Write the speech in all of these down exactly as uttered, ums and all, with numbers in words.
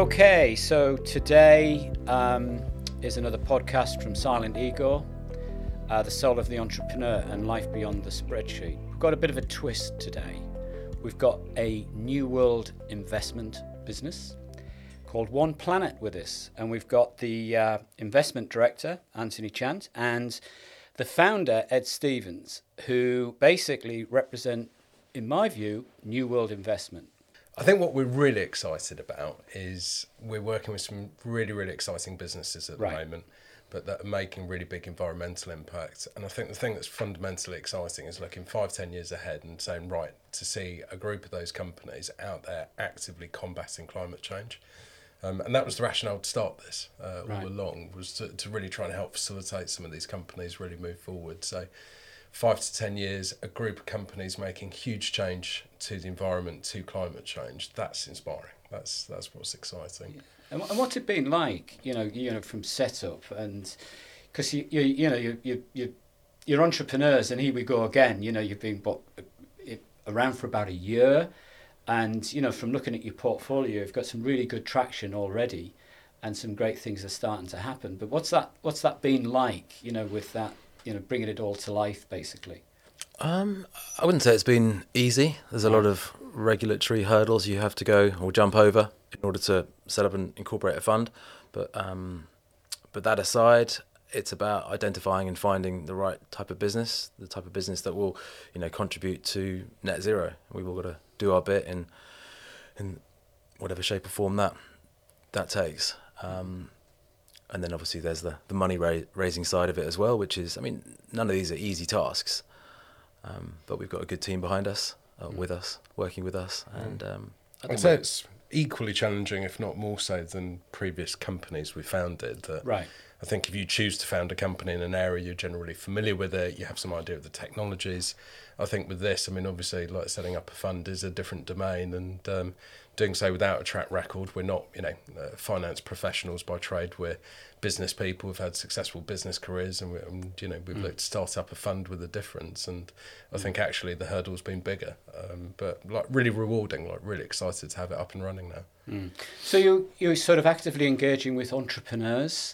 Okay, so today um, is another podcast from Silent Igor, uh, The Soul of the Entrepreneur and Life Beyond the Spreadsheet. We've got a bit of a twist today. We've got a New World investment business called One Planet with us, and we've got the uh, investment director, Anthony Chant, and the founder, Ed Stevens, who basically represent, in my view, New World investment. I think what we're really excited about is we're working with some really, really exciting businesses at the Right. moment, but that are making really big environmental impact. And I think the thing that's fundamentally exciting is looking five, ten years ahead and saying, right, to see a group of those companies out there actively combating climate change. Um, and that was the rationale to start this uh, Right. all along, was to, to really try and help facilitate some of these companies really move forward. So five to ten years, a group of companies making huge change to the environment, to climate change. That's inspiring. That's that's what's exciting. Yeah. And, and what's it been like, you know, you know, from setup, and because you, you you know you you you you're entrepreneurs, and here we go again. You know, you've been what, around for about a year, and you know, from looking at your portfolio, you've got some really good traction already, and some great things are starting to happen. But what's that what's that been like? You know, with that, you know, bringing it all to life, basically. Um, I wouldn't say it's been easy. There's a lot of regulatory hurdles you have to go or jump over in order to set up and incorporate a fund. But um, but that aside, it's about identifying and finding the right type of business, the type of business that will, you know, contribute to net zero. We've all got to do our bit in in whatever shape or form that that takes. Um, and then obviously there's the, the money ra- raising side of it as well, which is, I mean, none of these are easy tasks. Um, but we've got a good team behind us, uh, with us, working with us, and um, I think I'd say we're- it's equally challenging, if not more so, than previous companies we founded. That Right. I think if you choose to found a company in an area, you're generally familiar with it, you have some idea of the technologies. I think with this, I mean, obviously, like setting up a fund is a different domain, and um, doing so without a track record. We're not, you know, uh, finance professionals by trade. We're business people. We've had successful business careers, and, we, and you know, we've mm. looked to start up a fund with a difference. And I mm. think actually the hurdle's been bigger, um, but like really rewarding. Like really excited to have it up and running now. Mm. So you you're sort of actively engaging with entrepreneurs.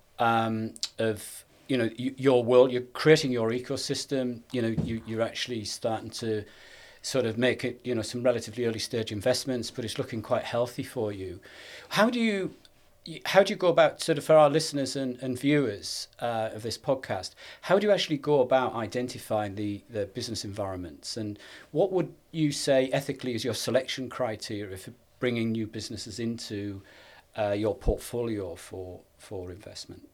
Um, of you know you, your world, you're creating your ecosystem. You know you you're actually starting to sort of make it, you know, some relatively early stage investments, but it's looking quite healthy for you. How do you how do you go about, sort of for our listeners and, and viewers uh, of this podcast, how do you actually go about identifying the, the business environments, and what would you say ethically is your selection criteria for bringing new businesses into uh, your portfolio for for investment?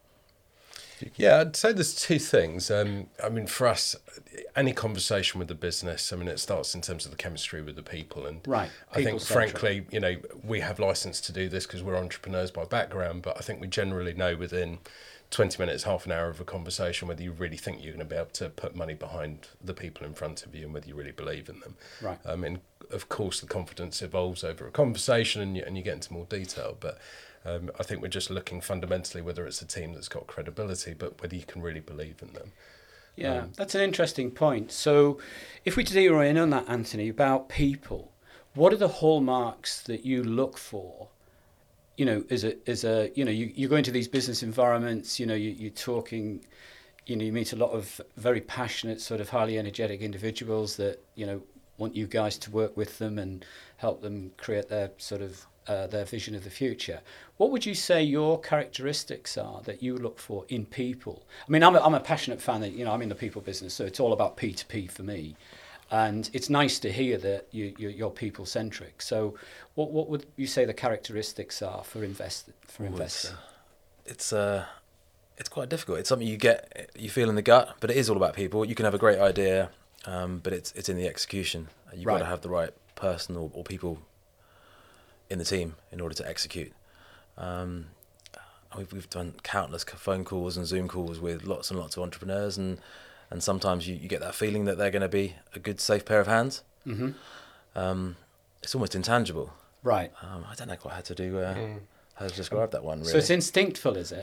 Yeah, I'd say there's two things. Um, I mean, for us, any conversation with the business, I mean, it starts in terms of the chemistry with the people. And right. I think, People-centric. frankly, you know, we have license to do this because we're entrepreneurs by background, but I think we generally know within twenty minutes, half an hour of a conversation, whether you really think you're going to be able to put money behind the people in front of you and whether you really believe in them. Right. I mean, of course, the confidence evolves over a conversation and you, and you get into more detail, but Um, I think we're just looking fundamentally whether it's a team that's got credibility, but whether you can really believe in them. Yeah, Um, that's an interesting point. So if we zero in on that, Anthony, about people, what are the hallmarks that you look for? You know, as a, as a you know, you, you go into these business environments, you know, you, you're talking, you know, you meet a lot of very passionate, sort of highly energetic individuals that, you know, want you guys to work with them and help them create their sort of Uh, their vision of the future. What would you say your characteristics are that you look for in people? I mean, I'm a, I'm a passionate fan that, you know, I'm in the people business, so it's all about P to P for me. And it's nice to hear that you, you, you're people-centric. So what what would you say the characteristics are for invest for Ooh, investing? It's, it's uh, it's quite difficult. It's something you get, you feel in the gut, but it is all about people. You can have a great idea, um, but it's it's in the execution. You've Right. got to have the right person or, or people in the team in order to execute. Um, we've, we've done countless phone calls and Zoom calls with lots and lots of entrepreneurs, and, and sometimes you, you get that feeling that they're going to be a good, safe pair of hands. Mm-hmm. Um, it's almost intangible. Right. Um, I don't know quite how to do uh, Mm. how to describe that one. Really. So it's instinctful, is it?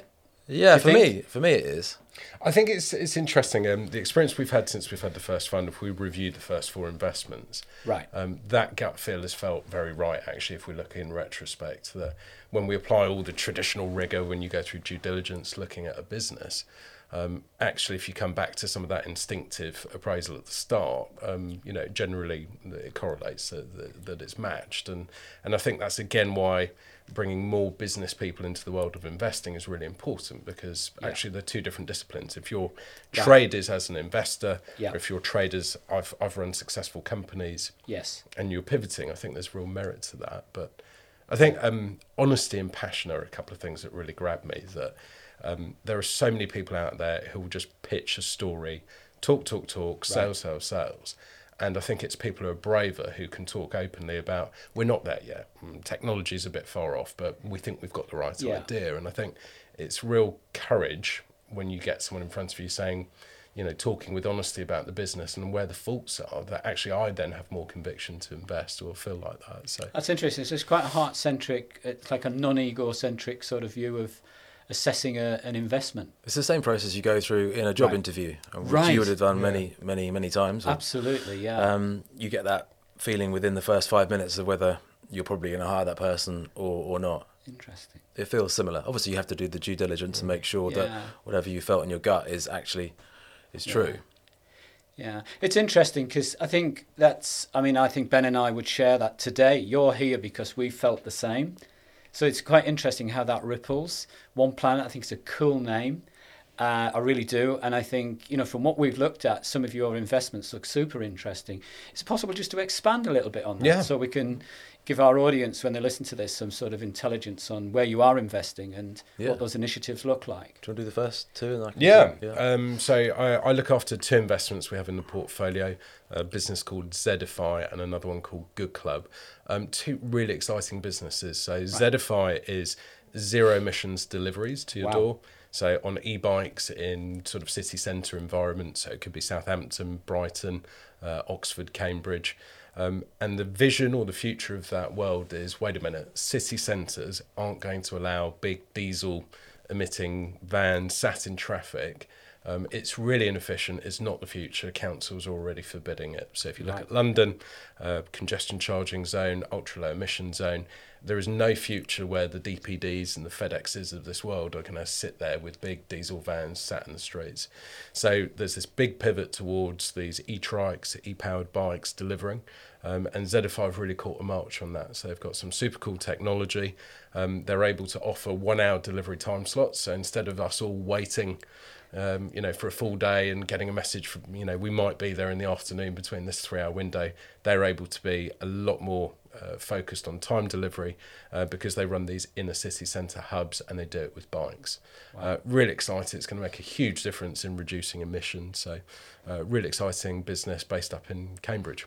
Yeah, you for think? me, for me it is. I think it's it's interesting. Um, the experience we've had since we've had the first fund, if we reviewed the first four investments, Right. um, that gut feel has felt very right. Actually, if we look in retrospect, that when we apply all the traditional rigor when you go through due diligence, looking at a business, um, actually, if you come back to some of that instinctive appraisal at the start, um, you know, generally it correlates that, that, that it's matched, and and I think that's again why bringing more business people into the world of investing is really important, because Yeah. actually they're two different disciplines. If your Right. trade is as an investor, Yeah. or if your trade is I've I've run successful companies Yes. and you're pivoting, I think there's real merit to that. But I think um, honesty and passion are a couple of things that really grab me. That um, there are so many people out there who will just pitch a story, talk, talk, talk, sales, sales, sales. And I think it's people who are braver who can talk openly about, we're not there yet. Technology is a bit far off, but we think we've got the right Yeah. idea. And I think it's real courage when you get someone in front of you saying, you know, talking with honesty about the business and where the faults are, that actually I then have more conviction to invest or feel like that. So That's interesting. So it's quite a heart-centric, it's like a non-ego-centric sort of view of assessing a, an investment. It's the same process you go through in a job Right. interview, which Right. you would have done Yeah. many, many, many times. Or, Absolutely, yeah. um, you get that feeling within the first five minutes of whether you're probably going to hire that person or, or not. Interesting. It feels similar. Obviously, you have to do the due diligence and make sure that Yeah. whatever you felt in your gut is actually is Yeah. true. Yeah, it's interesting because I think that's, I mean, I think Ben and I would share that today. You're here because we felt the same. So it's quite interesting how that ripples. One Planet, I think it's a cool name. Uh, I really do. And I think, you know, from what we've looked at, some of your investments look super interesting. Is it possible just to expand a little bit on that? Yeah. So we can give our audience, when they listen to this, some sort of intelligence on where you are investing and Yeah. what those initiatives look like. Do you want to do the first two? And I can Yeah. yeah. Um, so I, I look after two investments we have in the portfolio, a business called Zedify and another one called Good Club. Um, two really exciting businesses. So Zedify is zero emissions deliveries to your Wow. door. So on e-bikes in sort of city centre environments, so it could be Southampton, Brighton, uh, Oxford, Cambridge. Um, and the vision or the future of that world is, wait a minute, city centres aren't going to allow big diesel emitting vans sat in traffic. Um, it's really inefficient. It's not the future. Councils are already forbidding it. So if you look Right. at London, uh, congestion charging zone, ultra low emission zone, there is no future where the D P Ds and the FedExes of this world are going to sit there with big diesel vans sat in the streets. So there's this big pivot towards these e-trikes, e-powered bikes delivering. Um, and Zedify have really caught a march on that. So they've got some super cool technology. Um, they're able to offer one hour delivery time slots. So instead of us all waiting Um, you know, for a full day and getting a message from, you know, we might be there in the afternoon between this three-hour window, they're able to be a lot more uh, focused on time delivery uh, because they run these inner city centre hubs and they do it with bikes. Wow. Uh, really exciting. It's going to make a huge difference in reducing emissions. So uh, really exciting business based up in Cambridge.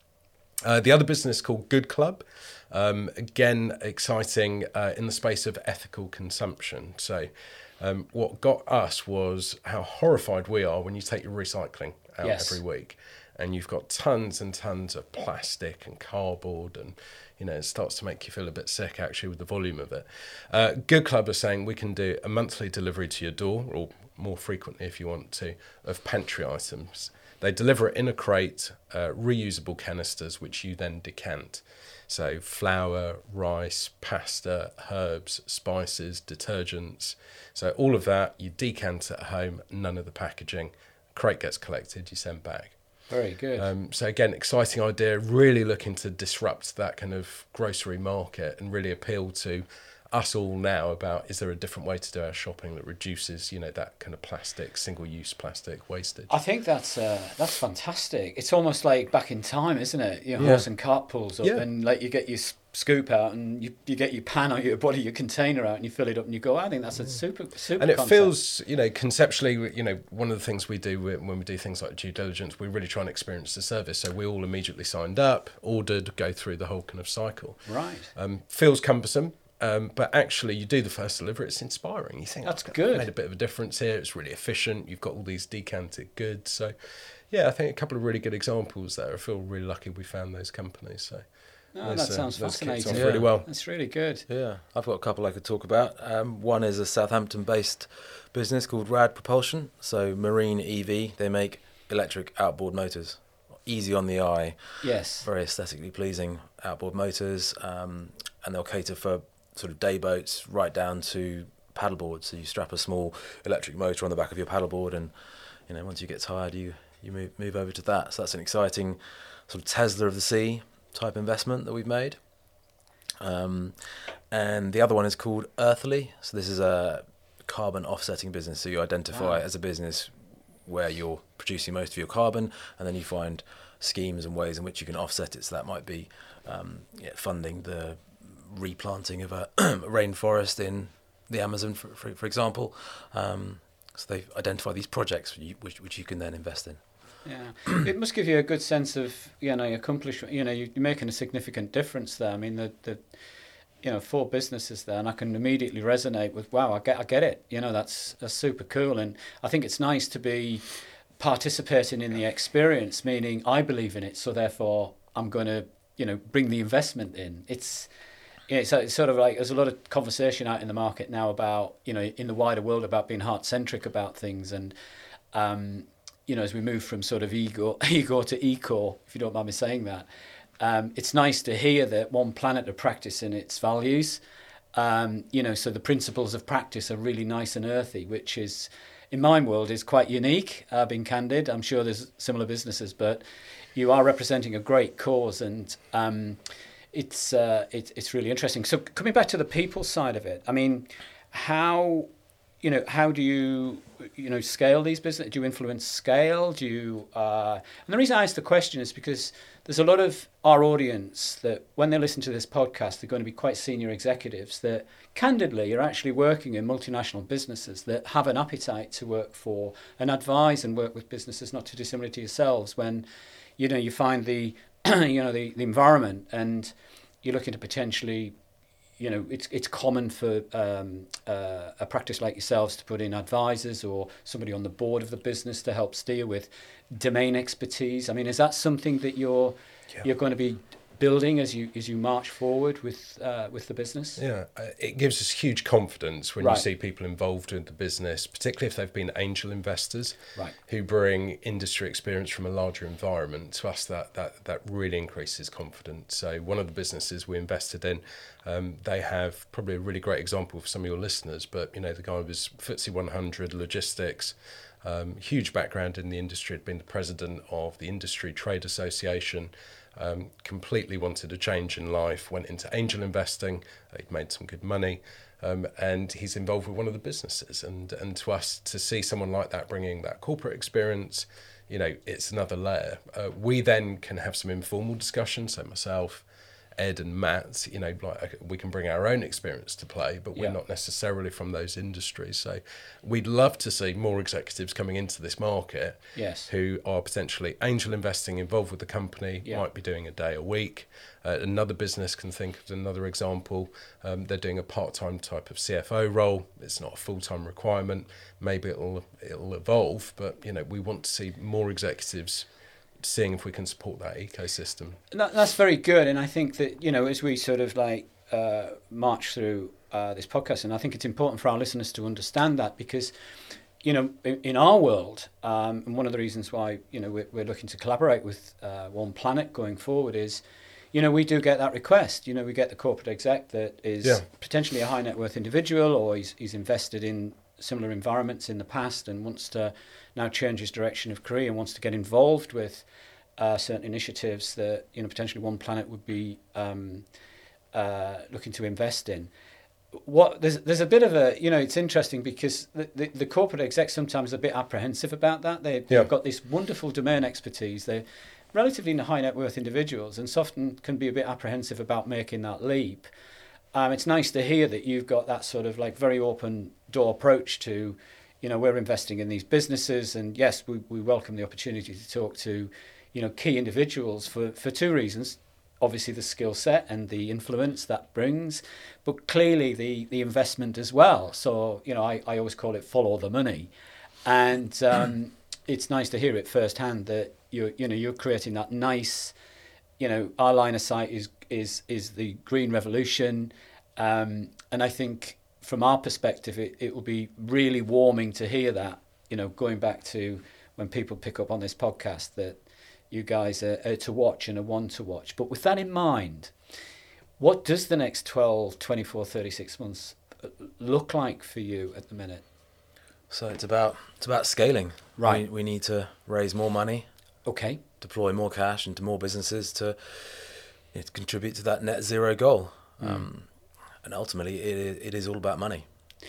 Uh, the other business called Good Club, um, again, exciting uh, in the space of ethical consumption. So um, what got us was how horrified we are when you take your recycling out Yes. every week and you've got tons and tons of plastic and cardboard, and you know it starts to make you feel a bit sick actually with the volume of it. Uh, Good Club are saying we can do a monthly delivery to your door, or more frequently if you want to, of pantry items. They deliver it in a crate, uh, reusable canisters, which you then decant. So flour, rice, pasta, herbs, spices, detergents. So all of that, you decant at home, none of the packaging. Crate gets collected, you send back. Very good. Um, so again, exciting idea, really looking to disrupt that kind of grocery market and really appeal to us all now about, is there a different way to do our shopping that reduces, you know, that kind of plastic, single-use plastic wastage? I think that's uh, that's fantastic. It's almost like back in time, isn't it? Your Yeah. horse and cart pulls up, Yeah. and like you get your s- scoop out, and you, you get your pan or your body, your container out, and you fill it up, and you go. I think that's a super super. And it concept. feels, you know, conceptually, you know, one of the things we do when we do things like due diligence, we really try and experience the service. So we all immediately signed up, ordered, go through the whole kind of cycle. right. Um, feels cumbersome. Um, but actually, you do the first delivery, it's inspiring. You think, That's "Oh, I've good. made a bit of a difference here. It's really efficient. You've got all these decanted goods. So, yeah, I think a couple of really good examples there. I feel really lucky we found those companies. So, Oh, Those, that uh, sounds those kicked fascinating. off Yeah. really well. That's really good. Yeah, I've got a couple I could talk about. Um, one is a Southampton-based business called Rad Propulsion. So Marine E V, they make electric outboard motors. Easy on the eye, Yes. very aesthetically pleasing outboard motors, um, and they'll cater for sort of day boats right down to paddleboard. So you strap a small electric motor on the back of your paddleboard, and you know once you get tired, you you move move over to that. So that's an exciting sort of Tesla of the sea type investment that we've made. Um, and the other one is called Earthly. So this is a carbon offsetting business. So you identify Wow. as a business where you're producing most of your carbon, and then you find schemes and ways in which you can offset it. So that might be um, yeah, funding the replanting of a rainforest in the Amazon, for, for, for example. Um, so they identify these projects which, which you can then invest in. Yeah, it must give you a good sense of, you know, accomplishment. You know, you're making a significant difference there. I mean, the the you know four businesses there, and I can immediately resonate with. Wow, I get I get it. You know, that's that's super cool, and I think it's nice to be participating in the experience. Meaning, I believe in it, so therefore I'm going to you know bring the investment in. It's yeah, it's, it's sort of like there's a lot of conversation out in the market now about you know in the wider world about being heart centric about things and. Um, you know, as we move from sort of ego, ego to eco, if you don't mind me saying that, um, it's nice to hear that One Planet are practicing its values. Um, you know, so the principles of practice are really nice and earthy, which is, in my world, is quite unique. Uh, being candid, I'm sure there's similar businesses, but you are representing a great cause, and um, it's uh, it, it's really interesting. So coming back to the people side of it, I mean, how. You know, how do you, you know, scale these businesses? Do you influence scale? Do you? Uh, and the reason I ask the question is because there's a lot of our audience that when they listen to this podcast, they're going to be quite senior executives that, candidly, are actually working in multinational businesses that have an appetite to work for and advise and work with businesses not too dissimilar to yourselves. When, you know, you find the, you know, the, the environment and you're looking to potentially. You know, it's it's common for um, uh, a practice like yourselves to put in advisors or somebody on the board of the business to help steer with domain expertise. I mean, is that something that you're yeah. you're going to be building as you as you march forward with uh, with the business? Yeah, uh, it gives us huge confidence when right. you see people involved in the business, particularly if they've been angel investors, right. who bring industry experience from a larger environment. To us, that that that really increases confidence. So one of the businesses we invested in, um, they have probably a really great example for some of your listeners. But you know, the guy was F T S E one hundred logistics. Um, huge background in the industry, had been the president of the Industry Trade Association. Um, completely wanted a change in life, went into angel investing, he'd made some good money, um, and he's involved with one of the businesses. And, and to us, to see someone like that bringing that corporate experience, you know, it's another layer. Uh, we then can have some informal discussions, so myself, Ed and Matt, you know, like we can bring our own experience to play, but we're yeah. not necessarily from those industries. So we'd love to see more executives coming into this market yes. who are potentially angel investing, involved with the company, yeah. might be doing a day a week. Uh, another business can think of another example. Um, they're doing a part-time type of C F O role. It's not a full-time requirement. Maybe it'll it'll evolve, but you know, we want to see more executives seeing if we can support that ecosystem. That, that's very good, and I think that you know as we sort of like uh, march through uh, this podcast, and I think it's important for our listeners to understand that because you know in, in our world, um, and one of the reasons why you know we're, we're looking to collaborate with uh, One Planet going forward is, you know we do get that request. You know we get the corporate exec that is Yeah. potentially a high net worth individual, or he's he's invested in similar environments in the past and wants to now change his direction of career and wants to get involved with uh, certain initiatives that you know potentially One Planet would be um, uh, looking to invest in. What there's there's a bit of a you know it's interesting because the, the, the corporate execs sometimes are a bit apprehensive about that. They, Yeah. They've got this wonderful domain expertise. They're relatively high net worth individuals and so often can be a bit apprehensive about making that leap. Um, it's nice to hear that you've got that sort of like very open door approach to, you know, we're investing in these businesses, and yes, we, we welcome the opportunity to talk to, you know, key individuals for, for two reasons. Obviously the skill set and the influence that brings, but clearly the, the investment as well. So, you know, I, I always call it follow the money. And um, it's nice to hear it firsthand that you're, you know, you're creating that nice, you know, our line of sight is is is the green revolution, um, and I think from our perspective, it, it will be really warming to hear that. You know, going back to when people pick up on this podcast, that you guys are, are to watch and are one to watch. But with that in mind, what does the next twelve, twenty-four, thirty-six months look like for you at the minute? So it's about it's about scaling. Right. We, we need to raise more money. Okay. Deploy more cash into more businesses to, you know, to contribute to that net zero goal. Mm. Um, and ultimately, it it is all about money.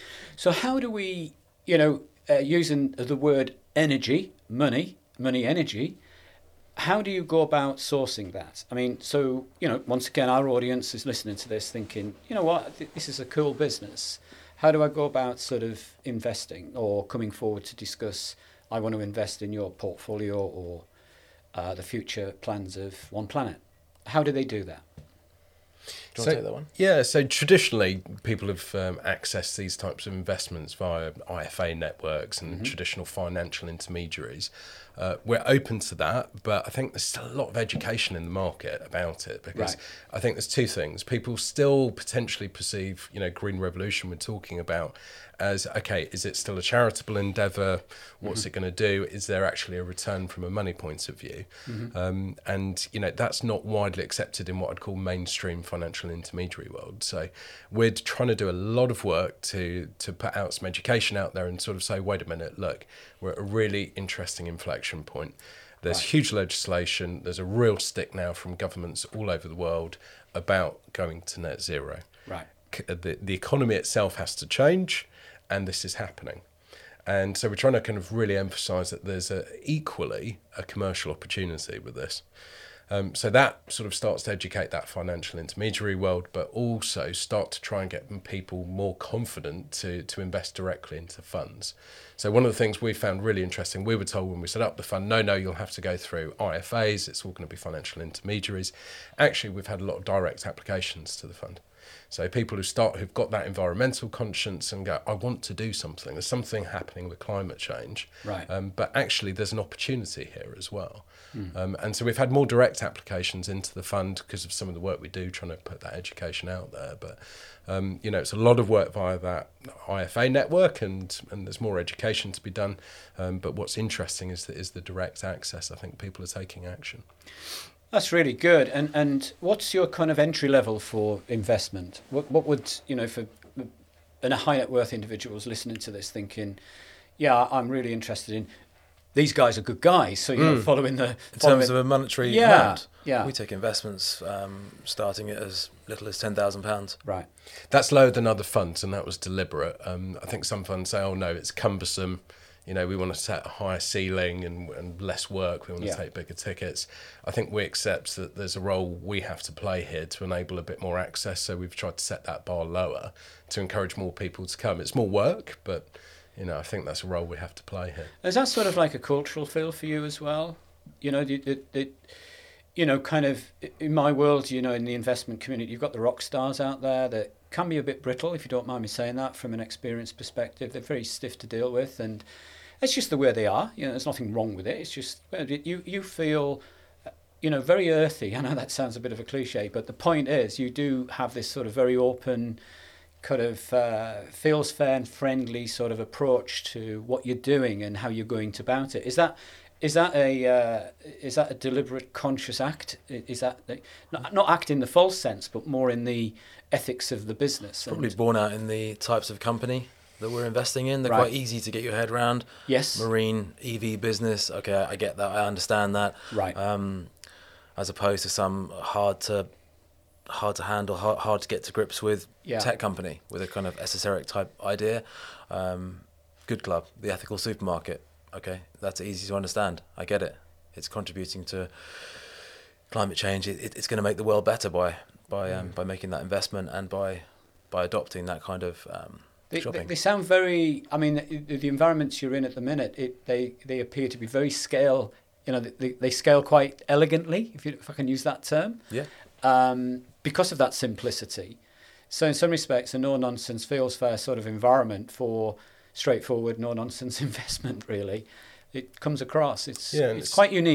So how do we, you know, uh, using the word energy, money, money, energy, how do you go about sourcing that? I mean, so, you know, once again, our audience is listening to this thinking, you know what, this is a cool business. How do I go about sort of investing or coming forward to discuss, I want to invest in your portfolio or uh, the future plans of One Planet? How do they do that? Do you so, want to take that one? Yeah, so traditionally people have um, accessed these types of investments via I F A networks and mm-hmm. traditional financial intermediaries. Uh, we're open to that, but I think there's still a lot of education in the market about it, because right. I think there's two things. People still potentially perceive, you know, Green Revolution we're talking about as, okay, is it still a charitable endeavour? What's mm-hmm. it going to do? Is there actually a return from a money point of view? Mm-hmm. Um, and, you know, that's not widely accepted in what I'd call mainstream financial intermediary world. So we're trying to do a lot of work to to put out some education out there and sort of say, wait a minute, look, we're at a really interesting inflection point. There's right. huge legislation. There's a real stick now from governments all over the world about going to net zero. Right. The, the economy itself has to change, and this is happening. And so we're trying to kind of really emphasise that there's a, equally a commercial opportunity with this. Um, so that sort of starts to educate that financial intermediary world, but also start to try and get people more confident to, to invest directly into funds. So one of the things we found really interesting, we were told when we set up the fund, no, no, you'll have to go through I F As, it's all going to be financial intermediaries. Actually, we've had a lot of direct applications to the fund. So people who start, who've got that environmental conscience and go, I want to do something. There's something happening with climate change. Right. Um, but actually, there's an opportunity here as well. Mm. Um, and so we've had more direct applications into the fund because of some of the work we do, trying to put that education out there. But, um, you know, it's a lot of work via that I F A network, and, and there's more education to be done. Um, but what's interesting is the, is the direct access. I think people are taking action. That's really good. And and what's your kind of entry level for investment? What what would, you know, for and a high net worth individuals listening to this thinking, yeah, I'm really interested in, these guys are good guys. So, you mm. know, following the... In following, terms of a monetary yeah, amount, yeah. we take investments um, starting at as little as ten thousand pounds. Right. That's lower than other funds, and that was deliberate. Um, I think some funds say, oh, no, it's cumbersome. You know, we want to set a higher ceiling and, and less work. We want to yeah. take bigger tickets. I think we accept that there's a role we have to play here to enable a bit more access. So we've tried to set that bar lower to encourage more people to come. It's more work, but, you know, I think that's a role we have to play here. Is that sort of like a cultural feel for you as well? You know, it, it, it, you know, kind of in my world, you know, in the investment community, you've got the rock stars out there that can be a bit brittle, if you don't mind me saying that, from an experience perspective. They're very stiff to deal with, and it's just the way they are. You know, there's nothing wrong with it. It's just you you feel, you know, very earthy. I know that sounds a bit of a cliche, but the point is you do have this sort of very open, kind of uh, feels fair and friendly sort of approach to what you're doing and how you're going to about it. Is that is that a uh, is that a deliberate, conscious act? Is that not, not act in the false sense, but more in the ethics of the business? Probably and, born out in the types of company that we're investing in. They're right. quite easy to get your head around. Yes. Marine, E V business. Okay, I get that. I understand that. Right. Um, as opposed to some hard to hard to handle, hard, hard to get to grips with yeah. tech company with a kind of esoteric type idea. Um, Good Club, the ethical supermarket. Okay, that's easy to understand. I get it. It's contributing to climate change. It, it, it's going to make the world better by by um, by making that investment and by by adopting that kind of um, they, shopping. They, they sound very. I mean, the, the environments you're in at the minute, it, they they appear to be very scale. You know, they, they scale quite elegantly, if you, if I can use that term. Yeah. Um, because of that simplicity. So in some respects, a no-nonsense feels fair sort of environment for straightforward, no-nonsense investment, really. It comes across. It's, yeah, it's it's quite unique.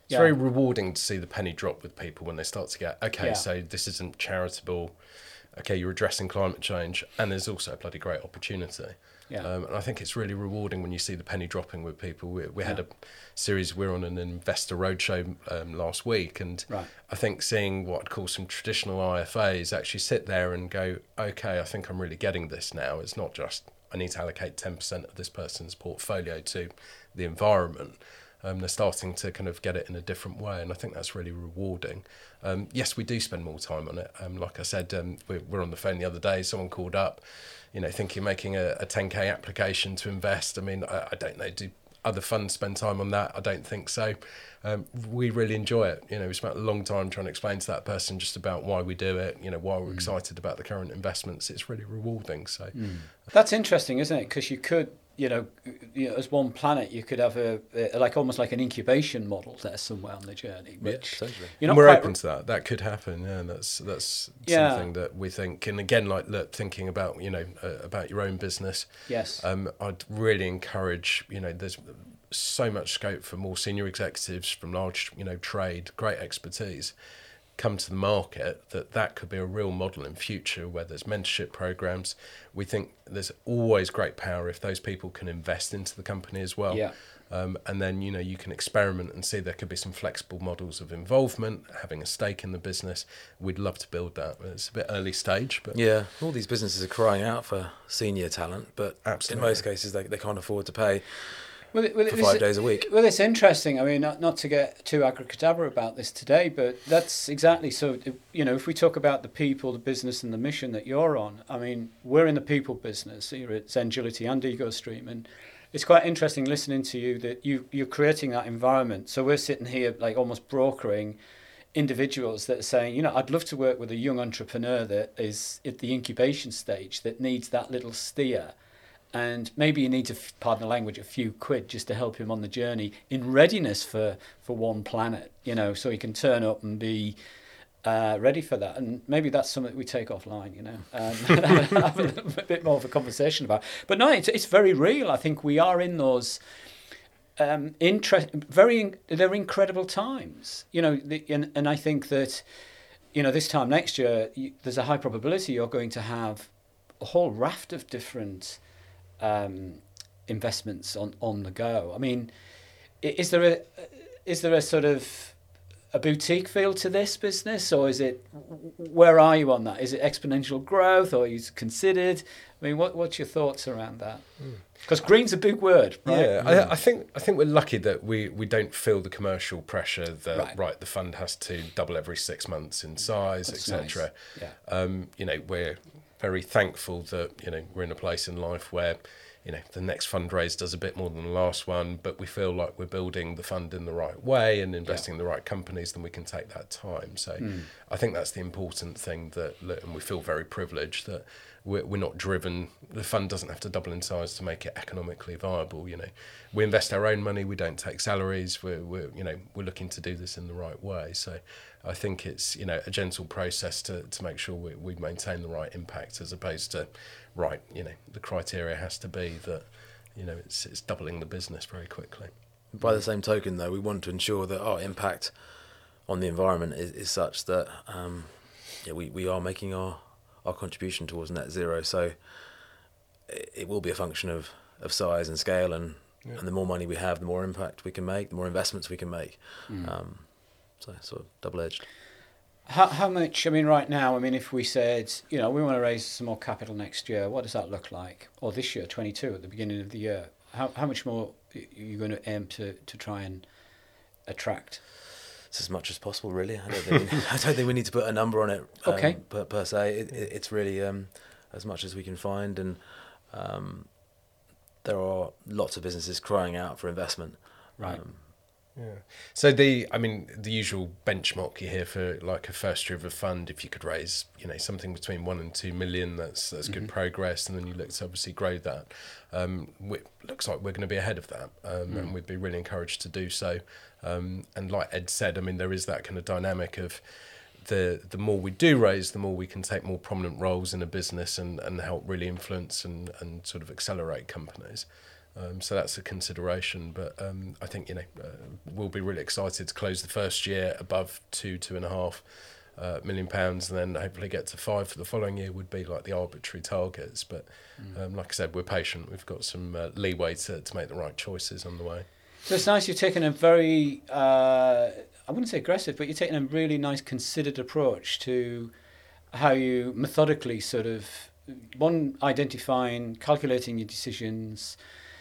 Yeah. very rewarding to see the penny drop with people when they start to get, okay, Yeah. so this isn't charitable. Okay, you're addressing climate change, and there's also a bloody great opportunity. Yeah. Um, and I think it's really rewarding when you see the penny dropping with people. We, we had Yeah. a series, we were on an investor roadshow um, last week, and Right. I think seeing what I'd call some traditional I F As actually sit there and go, okay, I think I'm really getting this now. It's not just, I need to allocate ten percent of this person's portfolio to the environment. Um, they're starting to kind of get it in a different way, and I think that's really rewarding. Um, yes, we do spend more time on it. Um, like I said, um, we we're on the phone the other day, someone called up, you know, thinking making a, a ten K application to invest. I mean, I, I don't know, do other funds spend time on that? I don't think so. Um, we really enjoy it. You know, we spent a long time trying to explain to that person just about why we do it, you know, why we're mm. excited about the current investments. It's really rewarding. So mm. That's interesting, isn't it? Because you could, you know, you know, as One Planet, you could have a, a like almost like an incubation model there somewhere on the journey. Which yeah, you're not we're quite open to that. That could happen. Yeah, that's that's yeah. something that we think. And again, like look, thinking about you know uh, about your own business. Yes. Um, I'd really encourage. You know, there's so much scope for more senior executives from large, you know, trade, great expertise, come to the market, that that could be a real model in future where there's mentorship programs. We think there's always great power if those people can invest into the company as well. Yeah. Um, and then, you know, you can experiment and see there could be some flexible models of involvement, having a stake in the business. We'd love to build that. It's a bit early stage, but yeah, all these businesses are crying out for senior talent, but absolutely. in most cases they they can't afford to pay Well, well, for five days a week. Well, it's interesting. I mean, not, not to get too abracadabra about this today, but that's exactly so. You know, if we talk about the people, the business, and the mission that you're on, I mean, we're in the people business here at Zengility and EgoStream, and it's quite interesting listening to you that you you're creating that environment. So we're sitting here like almost brokering individuals that are saying, you know, I'd love to work with a young entrepreneur that is at the incubation stage that needs that little steer. And maybe you need to, pardon the language, a few quid just to help him on the journey in readiness for, for One Planet, you know, so he can turn up and be uh, ready for that. And maybe that's something that we take offline, you know, um, have a, little bit more of a conversation about. But no, it's, it's very real. I think we are in those um, interest, very, they're incredible times, you know, the, and, and I think that, you know, this time next year, you, there's a high probability you're going to have a whole raft of different Um, investments on, on the go. I mean, is there a is there a sort of a boutique feel to this business, or is it? Where are you on that? Is it exponential growth, or is it considered? I mean, what what's your thoughts around that? Because mm. green's a big word, right? Yeah, mm. I, I think I think we're lucky that we, we don't feel the commercial pressure that right. right the fund has to double every six months in size, et cetera. Nice. Yeah. Um, you know, we're very thankful that, you know, we're in a place in life where, you know, the next fundraise does a bit more than the last one, but we feel like we're building the fund in the right way and investing yeah. in the right companies, then we can take that time. So mm. I think that's the important thing that, and we feel very privileged that we're, we're not driven, the fund doesn't have to double in size to make it economically viable. You know, we invest our own money, we don't take salaries, we're, we're you know, we're looking to do this in the right way. So I think it's, you know, a gentle process to, to make sure we, we maintain the right impact, as opposed to, right, you know, the criteria has to be that, you know, it's it's doubling the business very quickly. By the same token, though, we want to ensure that our impact on the environment is, is such that um, yeah, we, we are making our, our contribution towards net zero. So it, it will be a function of, of size and scale, and, yeah. and the more money we have, the more impact we can make, the more investments we can make. Mm. Um, so sort of double-edged. How how much, I mean, right now, I mean, if we said, you know, we want to raise some more capital next year, what does that look like? Or this year, twenty-two, at the beginning of the year? How how much more are you going to aim to, to try and attract? It's as much as possible, really. I don't think we, I don't think we need to put a number on it um, okay. per, per se. It, it, it's really um, as much as we can find. And um, there are lots of businesses crying out for investment. Right. Um, Yeah. So the, I mean, the usual benchmark you hear for like a first year of a fund, if you could raise, you know, something between one and two million, that's that's mm-hmm. good progress, and then you look to obviously grow that. Um, it looks like we're going to be ahead of that, um, mm. and we'd be really encouraged to do so. Um, and like Ed said, I mean, there is that kind of dynamic of the the more we do raise, the more we can take more prominent roles in a business and, and help really influence and, and sort of accelerate companies. Um, so that's a consideration, but um, I think you know uh, we'll be really excited to close the first year above two, two and a half uh, million pounds, and then hopefully get to five for the following year. Would be like the arbitrary targets, but mm. um, like I said, we're patient. We've got some uh, leeway to to make the right choices on the way. So it's nice you're taking a very uh, I wouldn't say aggressive, but you're taking a really nice considered approach to how you methodically sort of one identifying, calculating your decisions.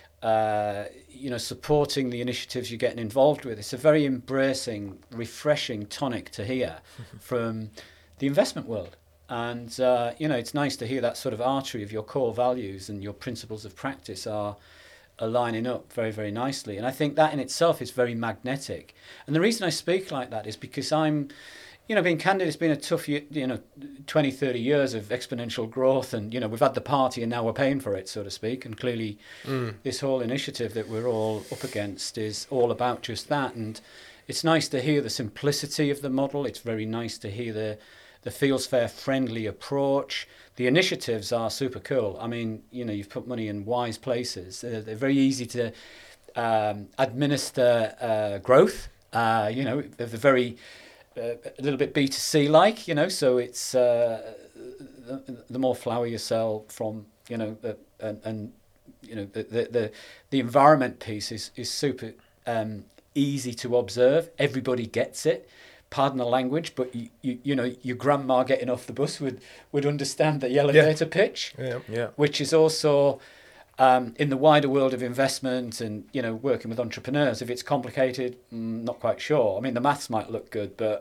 Uh, you know, supporting the initiatives you're getting involved with. It's a very embracing, refreshing tonic to hear from the investment world. And, uh, you know, it's nice to hear that sort of artery of your core values and your principles of practice are, are lining up very, very nicely. And I think that in itself is very magnetic. And the reason I speak like that is because I'm, you know, being candid, it's been a tough, you know, twenty, thirty years of exponential growth. And, you know, we've had the party and now we're paying for it, so to speak. And clearly mm. this whole initiative that we're all up against is all about just that. And it's nice to hear the simplicity of the model. It's very nice to hear the, the Feels Fair friendly approach. The initiatives are super cool. I mean, you know, you've put money in wise places. They're, they're very easy to um, administer uh, growth. Uh, you know, they're very... Uh, a little bit B two C like, you know, so it's uh, the, the more flour you sell from, you know, uh, and, and you know the, the the the environment piece is is super um, easy to observe. Everybody gets it. Pardon the language, but you you, you know your grandma getting off the bus would would understand the elevator yeah. pitch, yeah, yeah, which is also. Um, in the wider world of investment and, you know, working with entrepreneurs, if it's complicated, mm, not quite sure. I mean, the maths might look good, but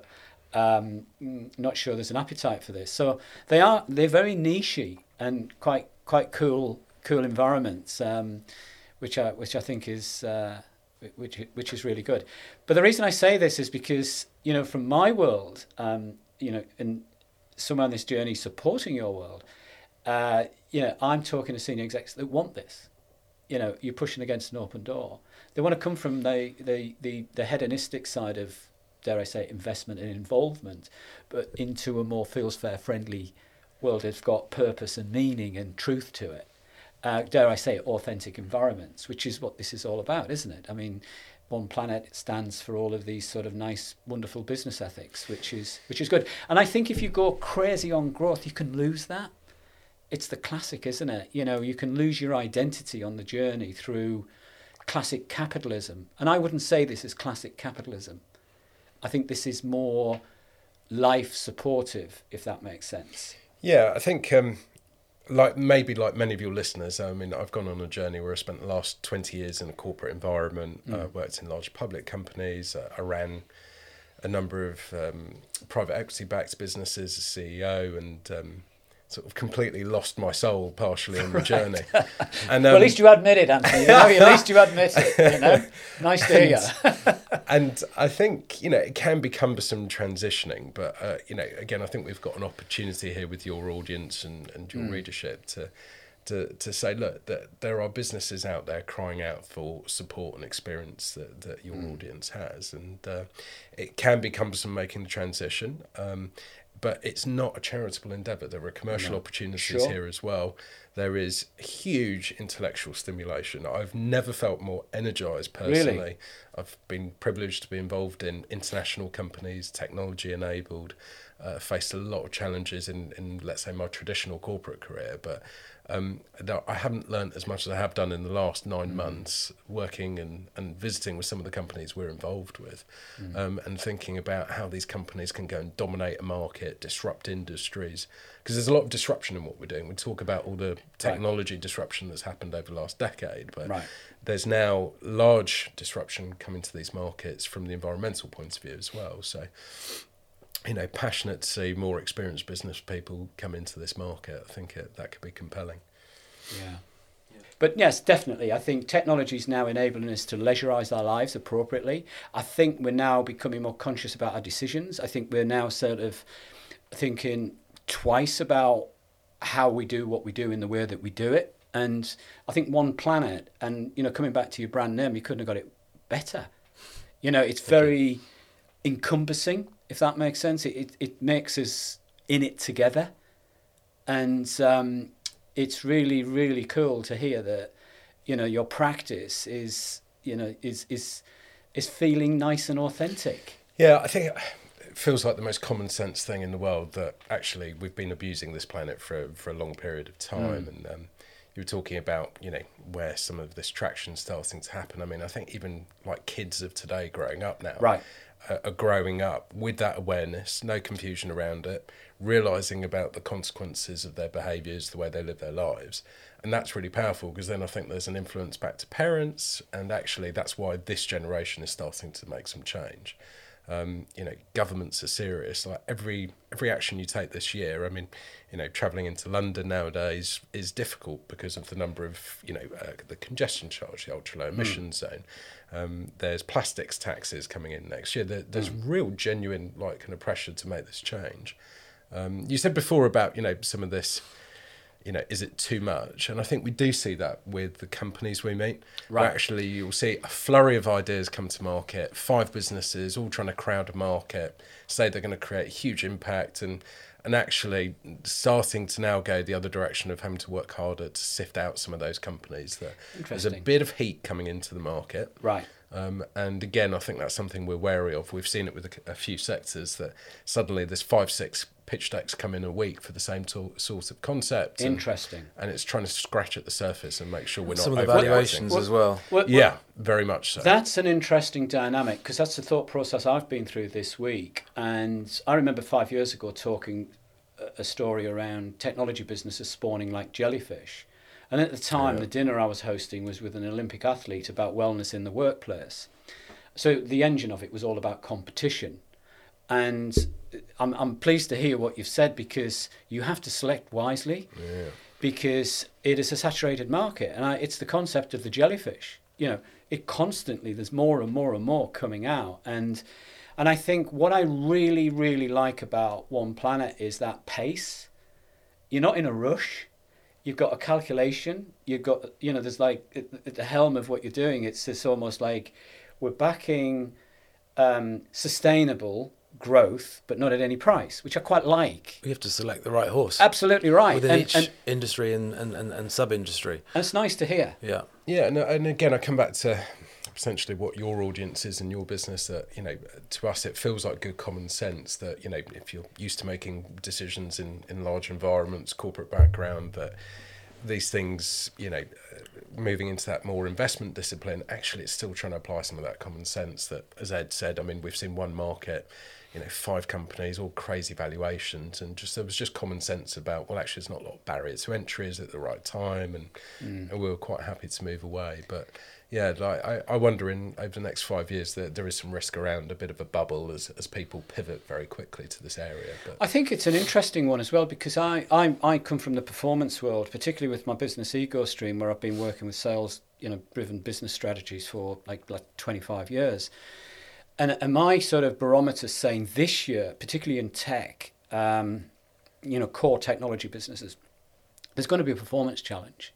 um, not sure there's an appetite for this. So they are, they're very nichey and quite quite cool cool environments, um, which I which I think is uh, which which is really good. But the reason I say this is because, you know, from my world, um, you know, and somewhere on this journey supporting your world. Uh, you know, I'm talking to senior execs that want this. You know, you're pushing against an open door. They want to come from the the the, the hedonistic side of, dare I say, investment and involvement, but into a more Feels Fair friendly world that's got purpose and meaning and truth to it. Uh, dare I say, authentic environments, which is what this is all about, isn't it? I mean, One Planet stands for all of these sort of nice, wonderful business ethics, which is which is good. And I think if you go crazy on growth, you can lose that. It's the classic, isn't it? You know, you can lose your identity on the journey through classic capitalism. And I wouldn't say this is classic capitalism. I think this is more life supportive, if that makes sense. Yeah, I think um, like maybe like many of your listeners, I mean, I've gone on a journey where I spent the last twenty years in a corporate environment, mm. uh, worked in large public companies, uh, I ran a number of um, private equity-backed businesses as C E O, and um, sort of completely lost my soul partially on the right. journey. And um, well, at least you admit it, Anthony. You know, at least you admit it. You know, nice to hear. And I think, you know, it can be cumbersome transitioning, but uh, you know, again, I think we've got an opportunity here with your audience and, and your mm. readership to to to say, look, that there are businesses out there crying out for support and experience that, that your mm. audience has, and uh, it can be cumbersome making the transition. Um, But it's not a charitable endeavour. There are commercial no. opportunities sure. here as well. There is huge intellectual stimulation. I've never felt more energised personally. Really? I've been privileged to be involved in international companies, technology enabled, uh, faced a lot of challenges in, in, let's say, my traditional corporate career. But um, I haven't learnt as much as I have done in the last nine mm. months working and, and visiting with some of the companies we're involved with, mm. um, and thinking about how these companies can go and dominate a market, disrupt industries. Because there's a lot of disruption in what we're doing. We talk about all the technology right. disruption that's happened over the last decade, but right. there's now large disruption coming to these markets from the environmental point of view as well. So, you know, passionate to see more experienced business people come into this market. I think it, that could be compelling. Yeah. yeah. But yes, definitely. I think technology is now enabling us to leisureise our lives appropriately. I think we're now becoming more conscious about our decisions. I think we're now sort of thinking twice about how we do what we do in the way that we do it. And I think One Planet, and, you know, coming back to your brand name, you couldn't have got it better. You know, it's very encompassing, if that makes sense. It, it, it makes us in it together. And um, it's really, really cool to hear that, you know, your practice is, you know, is is is feeling nice and authentic. Yeah, I think it feels like the most common sense thing in the world that actually we've been abusing this planet for for a long period of time. Mm. And um, you were talking about, you know, where some of this traction's starting to happen. I mean, I think even like kids of today growing up now, right, uh, are growing up with that awareness, no confusion around it, realising about the consequences of their behaviours, the way they live their lives. And that's really powerful, because then I think there's an influence back to parents, and actually that's why this generation is starting to make some change. Um, you know, governments are serious. Like every every action you take this year, I mean, you know, travelling into London nowadays is difficult because of the number of, you know, uh, the congestion charge, the ultra low emissions mm. zone. Um, there's plastics taxes coming in next year. There, there's mm. real genuine like kind of pressure to make this change. Um, you said before about, you know, some of this, you know, is it too much? And I think we do see that with the companies we meet. Right. Where actually you'll see a flurry of ideas come to market, five businesses all trying to crowd a market, say they're going to create huge impact, and and actually starting to now go the other direction of having to work harder to sift out some of those companies. That there's a bit of heat coming into the market. Right. Um, and again, I think that's something we're wary of. We've seen it with a, a few sectors that suddenly there's five, six pitch decks come in a week for the same to- sort of concept. Interesting. And, and it's trying to scratch at the surface and make sure we're not some of the valuations well, as well. well, well yeah, very much so. That's an interesting dynamic, because that's the thought process I've been through this week. And I remember five years ago talking a story around technology businesses spawning like jellyfish. And at the time, yeah. the dinner I was hosting was with an Olympic athlete about wellness in the workplace. So the engine of it was all about competition. And I'm I'm pleased to hear what you've said, because you have to select wisely, yeah. because it is a saturated market. And I, it's the concept of the jellyfish. You know, it constantly, there's more and more and more coming out. And and I think what I really, really like about One Planet is that pace. You're not in a rush. You've got a calculation. You've got, you know, there's like at the helm of what you're doing. It's this almost like we're backing um, sustainable growth, but not at any price, which I quite like. We have to select the right horse. Absolutely right. Within and, each and, industry and, and, and, and sub-industry. And it's nice to hear. Yeah. Yeah, and, and again, I come back to essentially what your audience is and your business, that, you know, to us it feels like good common sense that, you know, if you're used to making decisions in, in large environments, corporate background, that these things, you know, moving into that more investment discipline, actually it's still trying to apply some of that common sense that, as Ed said, I mean, we've seen one market, you know, five companies, all crazy valuations, and just there was just common sense about, well, actually there's not a lot of barriers to entry, is at the right time, and, mm. and we were quite happy to move away. But yeah, like I, I wonder in over the next five years that there is some risk around a bit of a bubble as, as people pivot very quickly to this area. But I think it's an interesting one as well, because I, I, I come from the performance world, particularly with my business Ego Stream, where I've been working with sales, you know, driven business strategies for like like twenty-five years. And, and my sort of barometer saying this year, particularly in tech, um, you know, core technology businesses, there's going to be a performance challenge,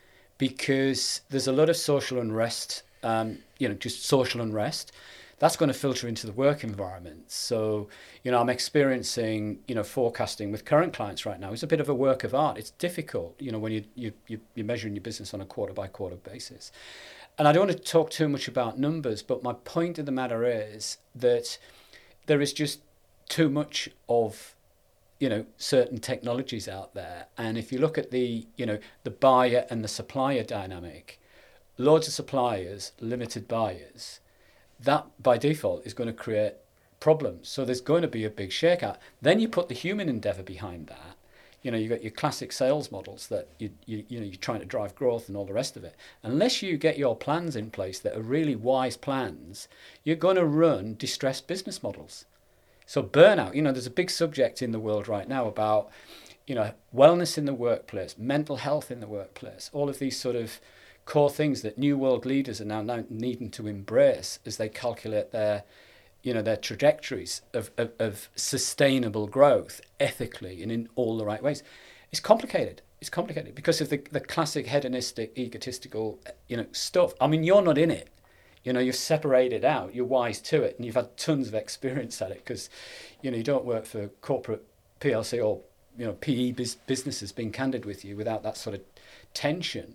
because there's a lot of social unrest, um, you know, just social unrest. That's going to filter into the work environment. So, you know, I'm experiencing, you know, forecasting with current clients right now. It's a bit of a work of art. It's difficult, you know, when you, you, you, you're measuring your business on a quarter by quarter basis. And I don't want to talk too much about numbers, but my point of the matter is that there is just too much of, you know, certain technologies out there. And if you look at the, you know, the buyer and the supplier dynamic, loads of suppliers, limited buyers, that by default is going to create problems. So there's going to be a big shakeout. Then you put the human endeavor behind that. You know, you've got your classic sales models that you, you you know you're trying to drive growth and all the rest of it. Unless you get your plans in place that are really wise plans, you're going to run distressed business models. So burnout, you know, there's a big subject in the world right now about, you know, wellness in the workplace, mental health in the workplace, all of these sort of core things that new world leaders are now, now needing to embrace as they calculate their, you know, their trajectories of, of, of sustainable growth ethically and in all the right ways. It's complicated. It's complicated because of the, the classic hedonistic, egotistical, you know, stuff. I mean, you're not in it. You know, you've separated out. You're wise to it, and you've had tons of experience at it because, you know, you don't work for corporate P L C or, you know, P E biz- businesses being candid with you without that sort of tension.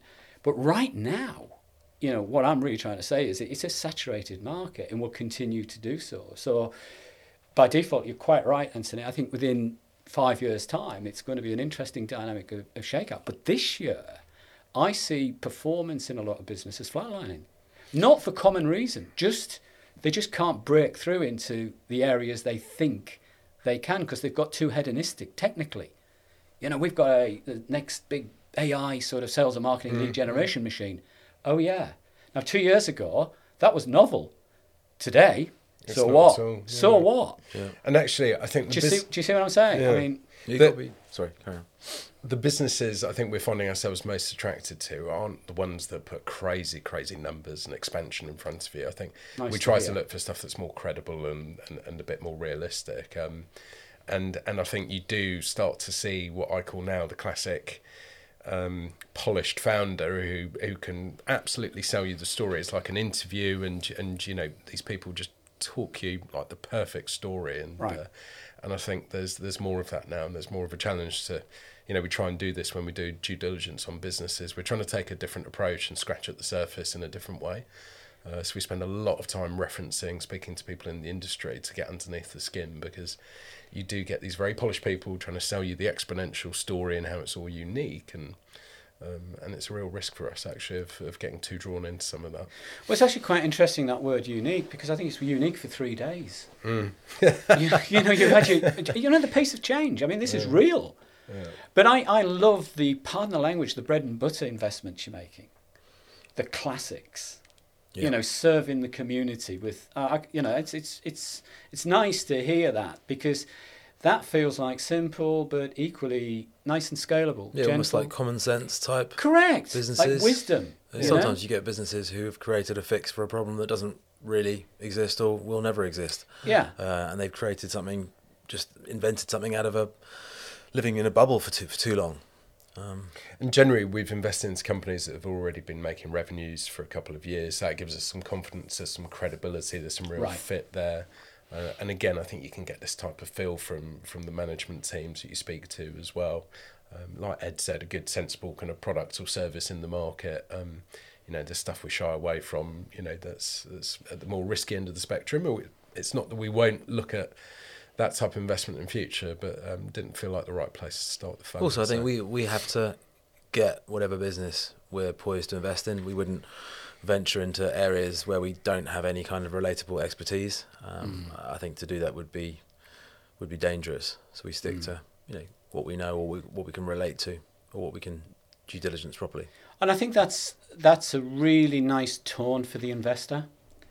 But right now, you know, what I'm really trying to say is it's a saturated market and will continue to do so. So by default, you're quite right, Anthony. I think within five years' time, it's going to be an interesting dynamic of, of shakeout. But this year, I see performance in a lot of businesses flatlining. Not for common reason, just they just can't break through into the areas they think they can because they've got too hedonistic technically. You know, we've got a the next big A I sort of sales and marketing mm-hmm. lead generation machine. Oh, yeah. Now, two years ago, that was novel. Today, it's so what? All, yeah. So what? Yeah. And actually, I think... Do you, biz- see, do you see what I'm saying? Yeah. I mean... You the, be, sorry, carry on. The businesses I think we're finding ourselves most attracted to aren't the ones that put crazy, crazy numbers and expansion in front of you. I think nice we try to, to look for stuff that's more credible and, and, and a bit more realistic. Um, and and I think you do start to see what I call now the classic... Um, polished founder who who can absolutely sell you the story. It's like an interview, and and you know these people just talk you like the perfect story, and right. uh, and I think there's there's more of that now, and there's more of a challenge to, you know, we try and do this when we do due diligence on businesses. We're trying to take a different approach and scratch at the surface in a different way. Uh, so we spend a lot of time referencing, speaking to people in the industry to get underneath the skin, because you do get these very polished people trying to sell you the exponential story and how it's all unique, and um, and it's a real risk for us actually of, of getting too drawn into some of that. Well, it's actually quite interesting, that word unique, because I think it's unique for three days. Mm. you, you know, you've had your, you know, the pace of change. I mean, this yeah. is real. Yeah. But I, I love the, pardon the language, the bread and butter investments you're making, the classics. Yeah. You know, serving the community with, uh, you know, it's it's it's it's nice to hear that, because that feels like simple but equally nice and scalable. Yeah, gentle. Almost like common sense type. Correct. Businesses. Like wisdom. You Sometimes know? You get businesses who have created a fix for a problem that doesn't really exist or will never exist. Yeah. Uh, and they've created something, just invented something out of a living in a bubble for too for too long. Um, and generally, we've invested into companies that have already been making revenues for a couple of years. That gives us some confidence, there's some credibility, there's some real right. fit there. Uh, and again, I think you can get this type of feel from, from the management teams that you speak to as well. Um, like Ed said, a good, sensible kind of product or service in the market. Um, you know, the stuff we shy away from, you know, that's, that's at the more risky end of the spectrum. It's not that we won't look at that type of investment in future, but um, didn't feel like the right place to start the fund. Also, I think so. we, we have to get whatever business we're poised to invest in. We wouldn't venture into areas where we don't have any kind of relatable expertise. Um, mm. I think to do that would be would be dangerous. So we stick mm. to you know what we know or we, what we can relate to or what we can due diligence properly. And I think that's that's a really nice tone for the investor.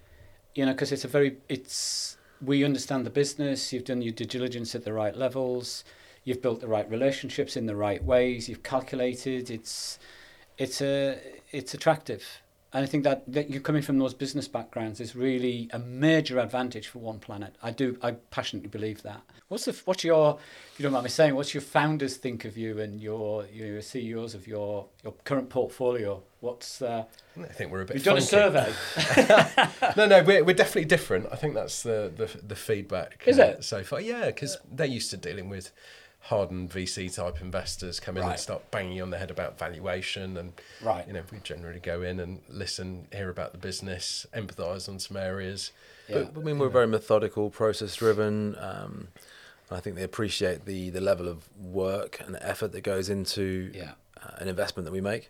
You know, because it's a very it's. We understand the business, you've done your due diligence at the right levels, you've built the right relationships in the right ways, you've calculated, it's it's a it's attractive. And I think that, that you coming from those business backgrounds is really a major advantage for One Planet. I do I passionately believe that. What's the what's your if you don't mind me saying, what's your founders think of you and your your C E Os of your, your current portfolio? What's uh, I think we're a bit. You've funky. done a survey. no, no, we're we're definitely different. I think that's the the, the feedback. Is uh, it so far? Yeah, because they're used to dealing with hardened V C type investors come in right. and start banging you on the head about valuation, and right. you know we generally go in and listen, hear about the business, empathise on some areas. Yeah. But I mean, we're very methodical, process driven. Um, I think they appreciate the the level of work and effort that goes into yeah. uh, an investment that we make.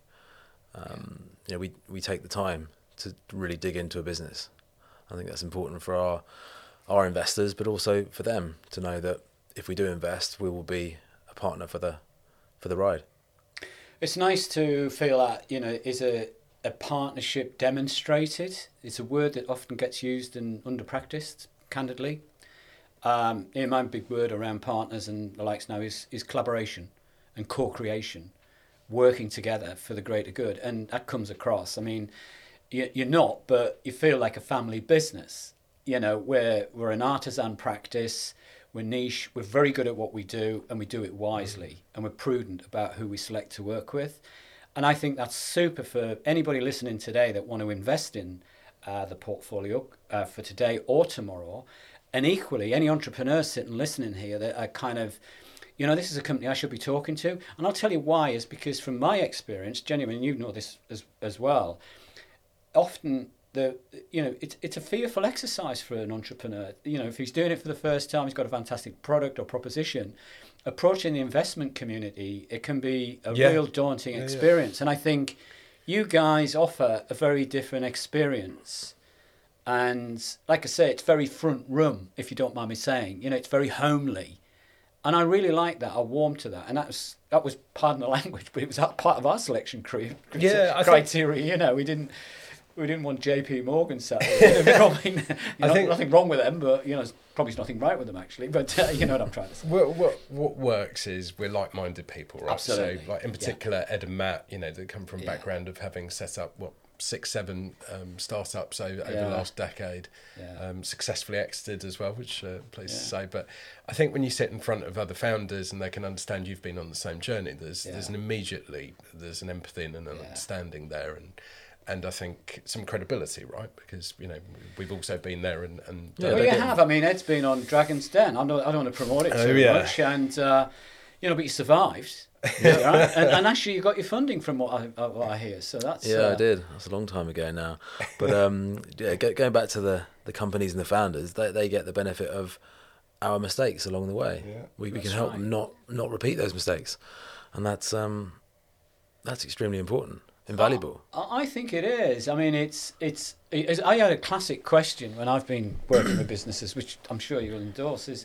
Um, yeah. You know, we we take the time to really dig into a business. I think that's important for our our investors, but also for them to know that if we do invest, we will be a partner for the for the ride. It's nice to feel that, you know, is a, a partnership demonstrated. It's a word that often gets used and under-practiced, candidly. Um, you know, my big word around partners and the likes now is, is collaboration and co-creation, working together for the greater good. And that comes across. I mean, you, you're not, but you feel like a family business. You know, we're, we're an artisan practice. We're niche, we're very good at what we do, and we do it wisely, and we're prudent about who we select to work with. And I think that's super for anybody listening today that want to invest in uh, the portfolio uh, for today or tomorrow. And equally, any entrepreneurs sitting listening here that are kind of, you know, this is a company I should be talking to. And I'll tell you why, is because from my experience, genuinely, you know this as, as well, often the, you know, it's, it's a fearful exercise for an entrepreneur. You know, if he's doing it for the first time, he's got a fantastic product or proposition, approaching the investment community, it can be a Yeah. real daunting Yeah, experience. Yeah. And I think you guys offer a very different experience. And like I say, it's very front room, if you don't mind me saying. You know, it's very homely. And I really like that. I warmed to that. And that was, that was pardon the language, but it was part of our selection cre- Yeah, I criteria. Think... You know, we didn't we didn't want J P Morgan sat there. You know, you know, I think nothing wrong with them, but, you know, there's probably nothing right with them, actually. But uh, you know what I'm trying to say. What, what, what works is we're like-minded people, right? Absolutely. So, like, in particular, yeah. Ed and Matt, you know, they come from a Yeah. background of having set up, what, six, seven um, startups over, over Yeah. the last decade, Yeah. um, successfully exited as well, which uh, pleased Yeah. to say. But I think when you sit in front of other founders and they can understand you've been on the same journey, there's Yeah. there's an immediately, there's an empathy and an Yeah. understanding there, and and I think some credibility, right? Because, you know, we've also been there and... and Yeah, uh, Well, they you get- have. I mean, Ed's been on Dragon's Den. I don't, I don't want to promote it Oh, too yeah. much. And, uh, you know, but you survived. Yeah. Right? and, and actually, you got your funding from what I, uh, what I hear. So that's... Yeah, uh, I did. That's a long time ago now. But um, yeah, go, going back to the, the companies and the founders, they, they get the benefit of our mistakes along the way. Yeah, we we can that's help right. them not not repeat those mistakes, and that's um, that's extremely important, invaluable. I I think it is. I mean, it's it's. it's I had a classic question when I've been working with businesses, which I'm sure you'll endorse. Is,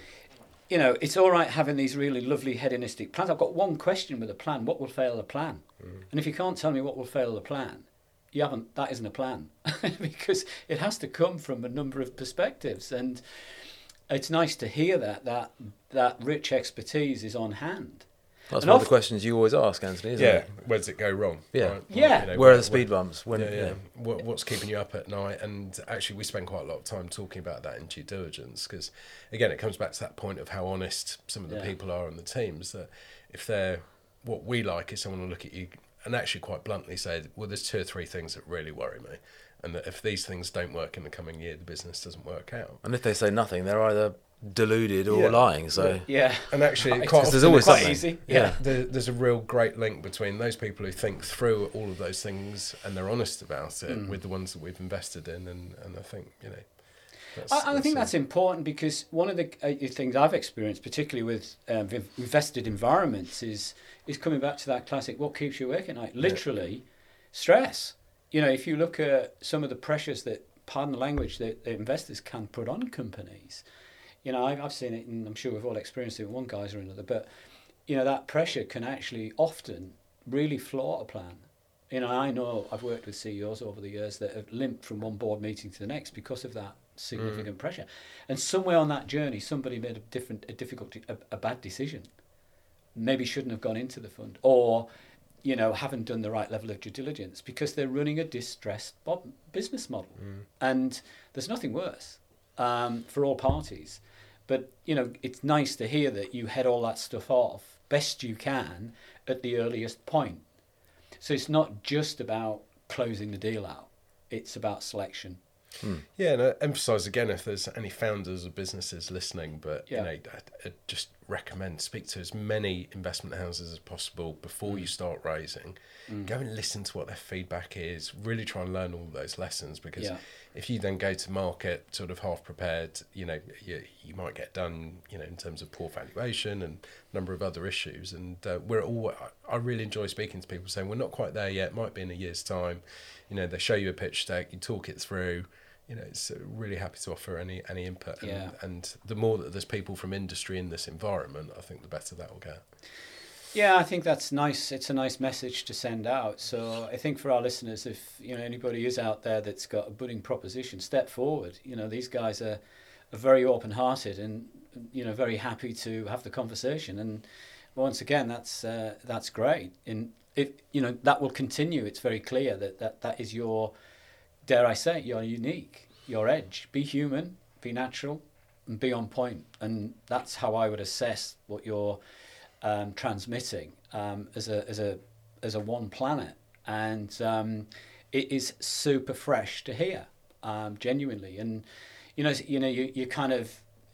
you know, it's all right having these really lovely hedonistic plans. I've got one question with a plan: what will fail the plan? Mm. And if you can't tell me what will fail the plan, you haven't. That isn't a plan, because it has to come from a number of perspectives. And it's nice to hear that that that rich expertise is on hand. That's And one of off- the questions you always ask, Anthony, isn't yeah, it? where does it go wrong? Yeah. Right? Yeah. You know, Where are the speed bumps? When, yeah, yeah. yeah. What, what's keeping you up at night? And actually, we spend quite a lot of time talking about that in due diligence, because, again, it comes back to that point of how honest some of the Yeah. people are on the teams. That if they're, what we like is someone will look at you and actually quite bluntly say, well, there's two or three things that really worry me, and that if these things don't work in the coming year, the business doesn't work out. And if they say nothing, they're either deluded or Yeah. lying. So Yeah. And actually, Right. quite there's often always quite something. easy. Yeah. Yeah. there, there's a real great link between those people who think through all of those things and they're honest about it Mm. with the ones that we've invested in, and, and I think, you know, that's, I, I think uh, that's important, because one of the uh, things I've experienced, particularly with um, v- invested environments, is is coming back to that classic: what keeps you awake at night? Literally, stress. You know, if you look at some of the pressures that, pardon the language, that, that investors can put on companies. You know, I've, I've seen it, and I'm sure we've all experienced it with one guise or another. But you know, that pressure can actually often really floor a plan. You know, I know I've worked with C E Os over the years that have limped from one board meeting to the next because of that significant mm. pressure. And somewhere on that journey, somebody made a different, a difficult, a, a bad decision. Maybe shouldn't have gone into the fund, or, you know, haven't done the right level of due diligence because they're running a distressed business model. Mm. And there's nothing worse um, for all parties. But, you know, it's nice to hear that you head all that stuff off best you can at the earliest point. So it's not just about closing the deal out. It's about selection. Hmm. Yeah, and I emphasise again, if there's any founders or businesses listening, but Yeah. you know, I, I just recommend speak to as many investment houses as possible before Mm. you start raising. Mm. Go and listen to what their feedback is. Really try and learn all those lessons, because Yeah. if you then go to market sort of half prepared, you know, you, you might get done, you know, in terms of poor valuation and a number of other issues. And uh, we're all, I really enjoy speaking to people saying we're not quite there yet. Might be in a year's time. You know, they show you a pitch deck, you talk it through. You know, it's really happy to offer any any input. And, Yeah. and the more that there's people from industry in this environment, I think the better that will get. Yeah, I think that's nice. It's a nice message to send out. So I think for our listeners, if you know anybody is out there that's got a budding proposition, step forward. You know, these guys are, are very open-hearted and you know very happy to have the conversation. And once again, that's uh, that's great. And if you know that will continue. It's very clear that that, that is your, dare I say, your unique, your edge. Be human, be natural, and be on point. And that's how I would assess what you're um, transmitting um, as a as a as a one planet. And um, it is super fresh to hear, um, genuinely. And you know, you know, you you kind of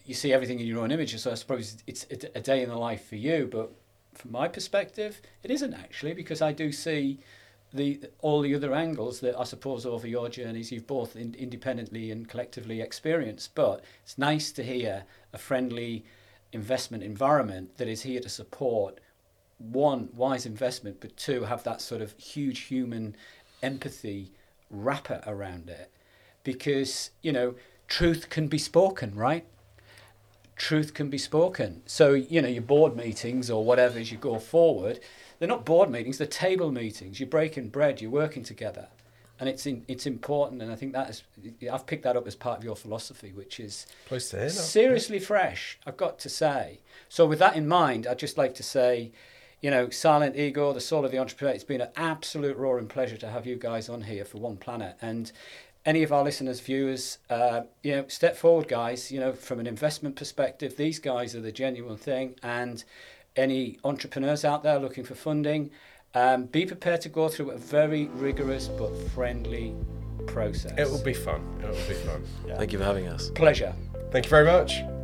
you see everything in your own image. So I suppose it's a day in the life for you. But from my perspective, it isn't actually, because I do see the all the other angles that I suppose over your journeys you've both in, independently and collectively experienced. But it's nice to hear a friendly investment environment that is here to support, one, wise investment, but two, have that sort of huge human empathy wrapper around it. Because, you know, truth can be spoken, right? Truth can be spoken. So, you know, your board meetings or whatever as you go forward, they're not board meetings, they're table meetings. You're breaking bread, you're working together. And it's in, it's important, and I think that is, I've picked that up as part of your philosophy, which is Pleased to hear that. seriously fresh, I've got to say. So with that in mind, I'd just like to say, you know, Silent Ego, the soul of the entrepreneur, it's been an absolute roaring pleasure to have you guys on here for One Planet. And any of our listeners, viewers, uh, you know, step forward, guys. You know, from an investment perspective, these guys are the genuine thing. And any entrepreneurs out there looking for funding, um, be prepared to go through a very rigorous but friendly process. It will be fun. It will be fun. Yeah. Thank you for having us. Pleasure. Thank you very much.